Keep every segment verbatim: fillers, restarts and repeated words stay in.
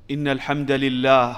إن الحمد لله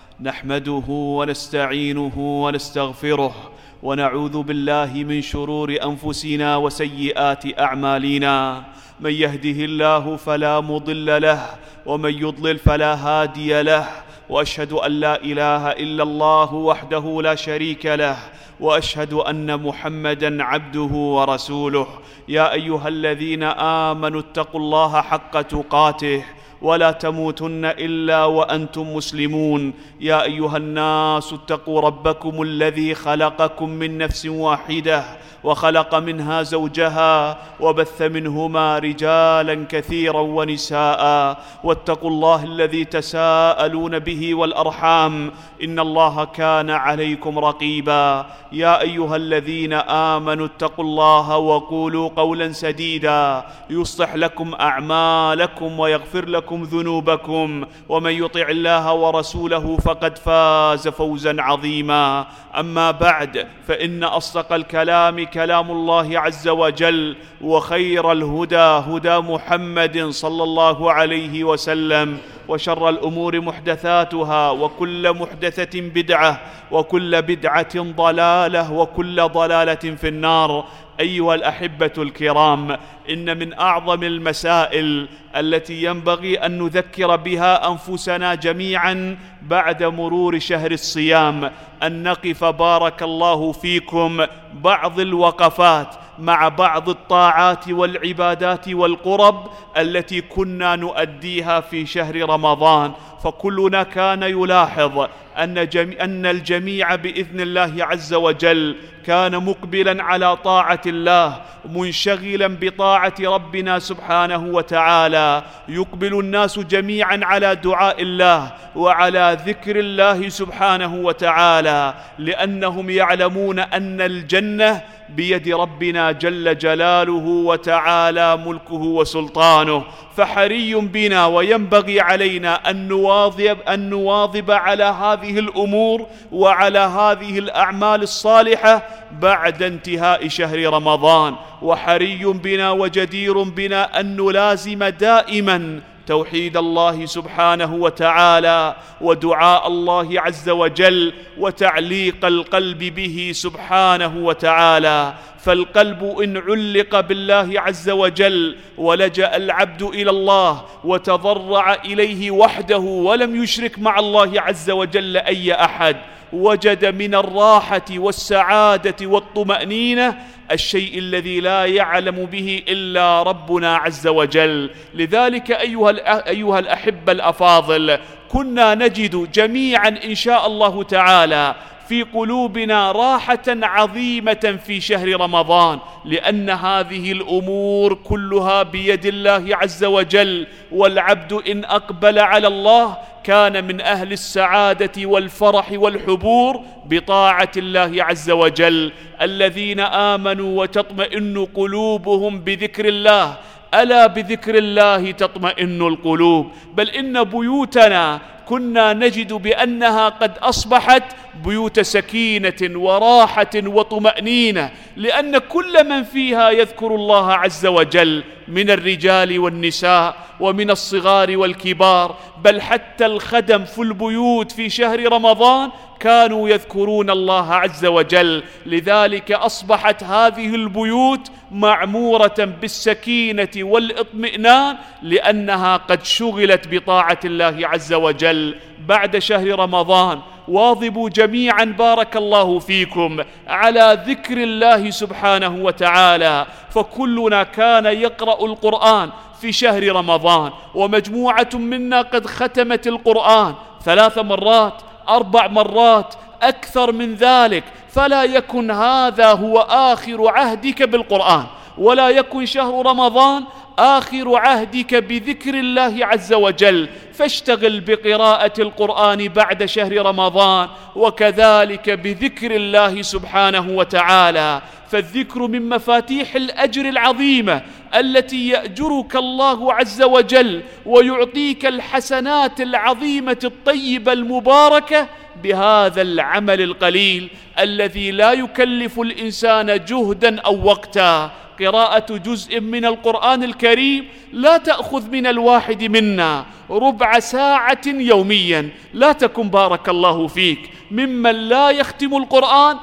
نحمده ونستعينه ونستغفره ونعوذ بالله من شرور أنفسنا وسيئات أعمالنا. من يهده الله فلا مضل له ومن يضلل فلا هادي له، وأشهد أن لا إله إلا الله وحده لا شريك له، وأشهد أن محمدًا عبده ورسوله. يا أيها الذين آمنوا اتقوا الله حق تقاته ولا تموتن إلا وأنتم مسلمون. يا أيها الناس اتقوا ربكم الذي خلقكم من نفس واحدة وخلق منها زوجها وبث منهما رجالا كثيرا ونساء، واتقوا الله الذي تساءلون به والأرحام إن الله كان عليكم رقيبا. يا أيها الذين آمنوا اتقوا الله وقولوا قولا سديدا يصلح لكم أعمالكم ويغفر لكم ذنوبكم، ومن يطع الله ورسوله فقد فاز فوزا عظيما. أما بعد، فإن أصدق الكلام كلام الله عز وجل، وخير الهدى هدى محمد صلى الله عليه وسلم، وشر الأمور محدثاتها، وكل محدثة بدعة، وكل بدعة ضلالة، وكل ضلالة في النار. أيها الأحبة الكرام، إن من أعظم المسائل التي ينبغي أن نذكر بها أنفسنا جميعا بعد مرور شهر الصيام أن نقف بارك الله فيكم بعض الوقفات مع بعض الطاعات والعبادات والقرب التي كنا نؤديها في شهر رمضان. فكلنا كان يلاحظ أن, جميع أن الجميع بإذن الله عز وجل كان مقبلا على طاعة الله، منشغلا بطاعة ربنا سبحانه وتعالى. يقبل الناس جميعا على دعاء الله وعلى ذكر الله سبحانه وتعالى، لأنهم يعلمون أن الجنة بيد ربنا جل جلاله وتعالى ملكه وسلطانه. فحري بنا وينبغي علينا أن نواظب, أن نواظب على هذه الأمور وعلى هذه الأعمال الصالحة بعد انتهاء شهر رمضان. وحري بنا وجدير بنا أن نلازم دائما توحيد الله سبحانه وتعالى ودعاء الله عز وجل وتعليق القلب به سبحانه وتعالى. فالقلب إن علق بالله عز وجل ولجأ العبد إلى الله وتضرع إليه وحده ولم يشرك مع الله عز وجل أي أحد، وجد من الراحة والسعادة والطمأنينة الشيء الذي لا يعلم به إلا ربنا عز وجل. لذلك أيها أيها الأحبة الأفاضل، كنا نجد جميعا إن شاء الله تعالى في قلوبنا راحة عظيمة في شهر رمضان، لأن هذه الأمور كلها بيد الله عز وجل. والعبد إن أقبل على الله كان من أهل السعادة والفرح والحبور بطاعة الله عز وجل. الذين آمنوا وتطمئن قلوبهم بذكر الله، ألا بذكر الله تطمئن القلوب. بل إن بيوتنا كنا نجد بأنها قد أصبحت بيوت سكينة وراحة وطمأنينة، لأن كل من فيها يذكر الله عز وجل من الرجال والنساء ومن الصغار والكبار، بل حتى الخدم في البيوت في شهر رمضان كانوا يذكرون الله عز وجل. لذلك أصبحت هذه البيوت معمورة بالسكينة والإطمئنان، لأنها قد شغلت بطاعة الله عز وجل بعد شهر رمضان. واظبوا جميعا بارك الله فيكم على ذكر الله سبحانه وتعالى، فكلنا كان يقرأ القرآن في شهر رمضان، ومجموعة منا قد ختمت القرآن ثلاث مرات أربع مرات أكثر من ذلك. فلا يكن هذا هو آخر عهدك بالقرآن، ولا يكن شهر رمضان آخر عهدك بذكر الله عز وجل. فاشتغل بقراءة القرآن بعد شهر رمضان، وكذلك بذكر الله سبحانه وتعالى. فالذكر من مفاتيح الأجر العظيمة التي يأجرك الله عز وجل ويعطيك الحسنات العظيمة الطيبة المباركة بهذا العمل القليل الذي لا يكلف الإنسان جهدا أو وقتا قراءة جزء من القرآن الكريم لا تأخذ من الواحد منا ربع ساعة يوميا. لا تكن بارك الله فيك ممن لا يختم القرآن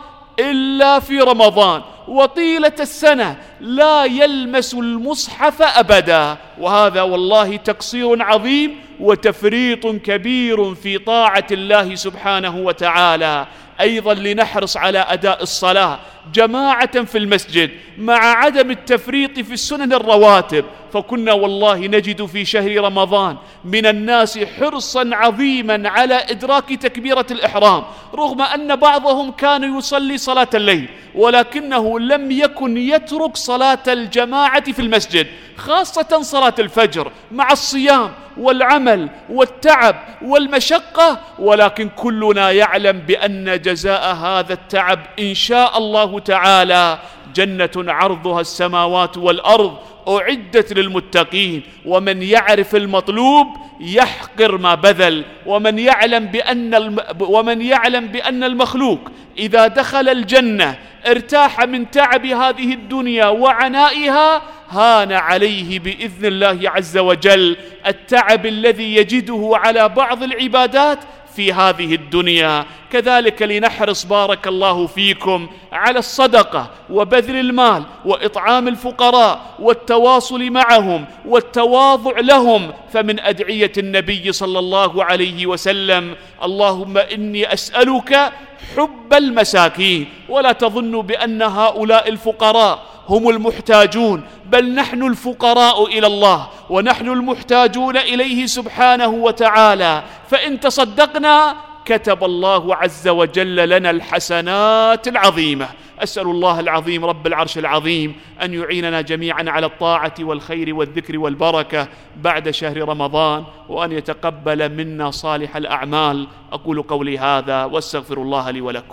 إلا في رمضان، وطيلة السنة لا يلمس المصحف أبدا، وهذا والله تقصير عظيم وتفريط كبير في طاعة الله سبحانه وتعالى. أيضا لنحرص على أداء الصلاة جماعة في المسجد مع عدم التفريط في السنن الرواتب، فكنا والله نجد في شهر رمضان من الناس حرصا عظيما على إدراك تكبيرة الإحرام، رغم أن بعضهم كان يصلي صلاة الليل، ولكنه لم يكن يترك صلاة الجماعة في المسجد، خاصة صلاة الفجر مع الصيام والعمل والتعب والمشقة. ولكن كلنا يعلم بأن جزاء هذا التعب إن شاء الله تعالى جنة عرضها السماوات والأرض أعدت للمتقين. ومن يعرف المطلوب يحقر ما بذل، ومن يعلم بأن الم... ومن يعلم بأن المخلوق إذا دخل الجنة ارتاح من تعب هذه الدنيا وعنائها، هان عليه بإذن الله عز وجل التعب الذي يجده على بعض العبادات في هذه الدنيا. كذلك لنحرص بارك الله فيكم على الصدقة وبذل المال وإطعام الفقراء والتواصل معهم والتواضع لهم، فمن أدعية النبي صلى الله عليه وسلم: اللهم إني أسألك حب المساكين. ولا تظنوا بأن هؤلاء الفقراء هم المحتاجون، بل نحن الفقراء إلى الله ونحن المحتاجون إليه سبحانه وتعالى، فإن تصدقنا كتب الله عز وجل لنا الحسنات العظيمة. أسأل الله العظيم رب العرش العظيم أن يعيننا جميعا على الطاعة والخير والذكر والبركة بعد شهر رمضان، وأن يتقبل منا صالح الأعمال. أقول قولي هذا واستغفر الله لي ولكم.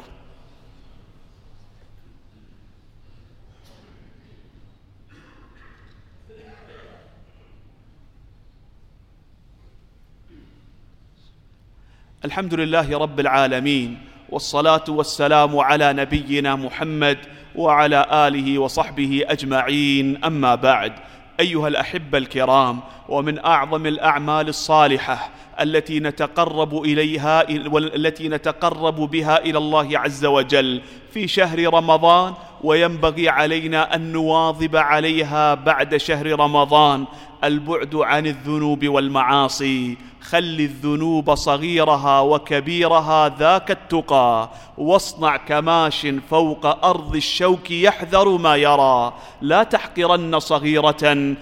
الحمد لله رب العالمين، والصلاة والسلام على نبينا محمد وعلى آله وصحبه أجمعين. أما بعد، أيها الأحبة الكرام، ومن أعظم الأعمال الصالحة التي نتقرب إليها والتي نتقرب بها إلى الله عز وجل في شهر رمضان، وينبغي علينا أن نواظب عليها بعد شهر رمضان، البعد عن الذنوب والمعاصي. خل الذنوب صغيرها وكبيرها ذاك التقى، واصنع كماش فوق أرض الشوك يحذر ما يرى. لا تحقرن صغيرة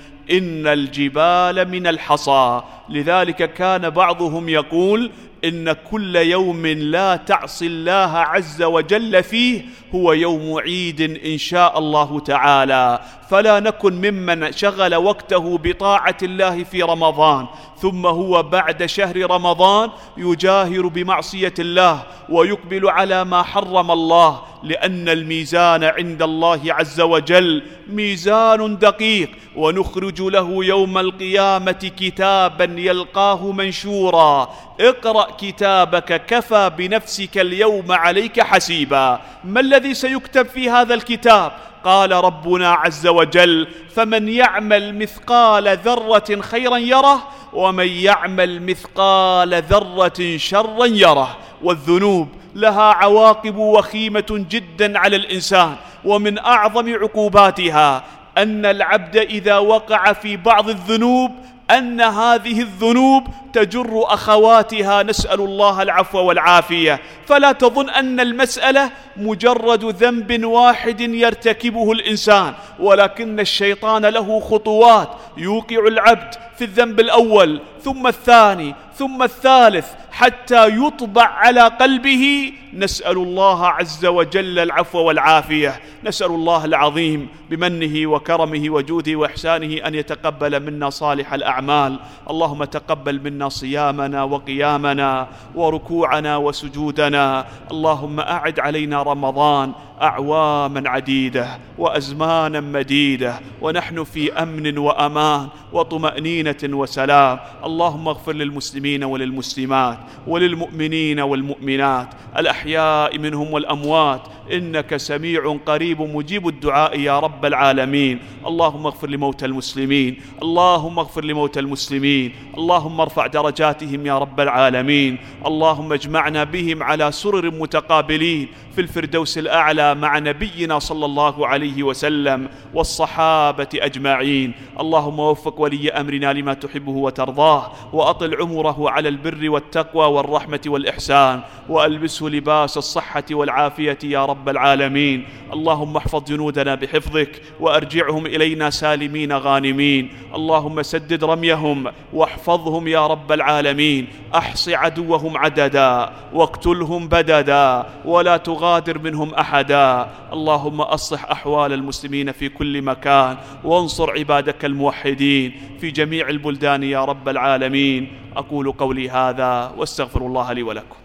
إن الجبال من الحصى. لذلك كان بعضهم يقول إن كل يوم لا تعصي الله عز وجل فيه هو يوم عيد إن شاء الله تعالى. فلا نكن ممن شغل وقته بطاعة الله في رمضان ثم هو بعد شهر رمضان يجاهر بمعصية الله ويقبل على ما حرم الله، لأن الميزان عند الله عز وجل ميزان دقيق، ونخرج له يوم القيامة كتابا يلقاه منشورا: اقرأ كتابك كفى بنفسك اليوم عليك حسيبا. ما الذي سيكتب في هذا الكتاب؟ قال ربنا عز وجل: فمن يعمل مثقال ذرة خيرا يره، ومن يعمل مثقال ذرة شرا يره. والذنوب لها عواقب وخيمة جدا على الإنسان، ومن أعظم عقوباتها أن العبد إذا وقع في بعض الذنوب أن هذه الذنوب تجر أخواتها، نسأل الله العفو والعافية. فلا تظن أن المسألة مجرد ذنب واحد يرتكبه الإنسان، ولكن الشيطان له خطوات يوقع العبد في الذنب الأول ثم الثاني ثم الثالث حتى يطبع على قلبه. نسأل الله عز وجل العفو والعافية. نسأل الله العظيم بمنه وكرمه وجوده وإحسانه أن يتقبل منا صالح الأعمال. اللهم تقبل منا صيامنا وقيامنا وركوعنا وسجودنا. اللهم أعد علينا رمضان أعواما عديدة وأزمانا مديدة، ونحن في أمن وأمان وطمأنينة وسلام. اللهم اغفر للمسلمين وللمسلمات وللمؤمنين والمؤمنات الأحياء منهم والأموات إنك سميع قريب مجيب الدعاء يا رب العالمين. اللهم اغفر لموتى المسلمين، اللهم اغفر لموتى المسلمين، اللهم ارفع درجاتهم يا رب العالمين. اللهم اجمعنا بهم على سرر متقابلين في الفردوس الأعلى مع نبينا صلى الله عليه وسلم والصحابة أجمعين. اللهم وفق ولي أمرنا لما تحبه وترضاه، وأطل عمره على البر والتقوى والرحمة والإحسان، وألبسه لباس الصحة والعافية يا رب العالمين. اللهم احفظ جنودنا بحفظك وأرجعهم إلينا سالمين غانمين. اللهم سدد رميهم واحفظهم يا رب العالمين. أحص عدوهم عددا واقتلهم بددا ولا تغادر منهم أحدا. اللهم أصلح أحوال المسلمين في كل مكان، وانصر عبادك الموحدين في جميع البلدان يا رب العالمين. أقول قولي هذا واستغفر الله لي ولكم.